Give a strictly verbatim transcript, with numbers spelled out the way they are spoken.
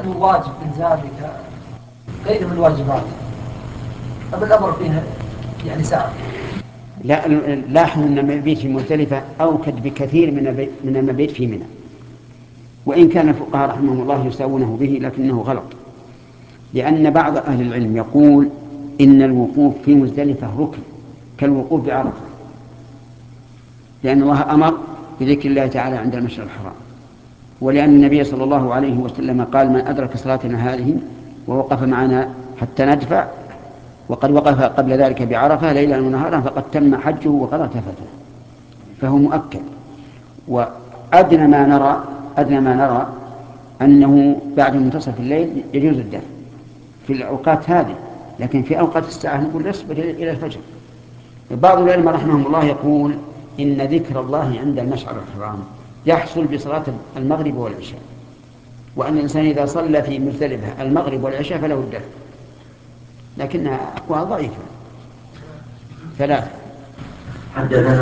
هل هو واجب إنزال غير من الواجبات أم الأمر فيها يعني ساعة؟ لا، لاحظ أن المبيت في مزدلفة أوكد بكثير من من المبيت في منى، وإن كان الفقهاء رحمهم الله يساوونه به لكنه غلط، لأن بعض أهل العلم يقول إن الوقوف في مزدلفة ركن كالوقوف بعرفة، لأن الله أمر بذكر الله تعالى عند المشعر الحرام، ولأن النبي صلى الله عليه وسلم قال: من أدرك صلاتنا هذه ووقف معنا حتى ندفع وقد وقف قبل ذلك بعرفة ليلا ونهارا فقد تم حجه وقضى تفته، فهو مؤكد. وأدنى ما نرى أدنى ما نرى أنه بعد منتصف الليل يجوز الدفع في الأوقات هذه، لكن في أوقات الساعة نقول اصبر إلى الفجر. بعض العلماء رحمهم الله يقول إن ذكر الله عند المشعر الحرام يحصل بصلاة المغرب والعشاء، وأن الإنسان إذا صلى في مزدلفة المغرب والعشاء فله الدفع، لكنها أقوى ضعيفة ثلاثة.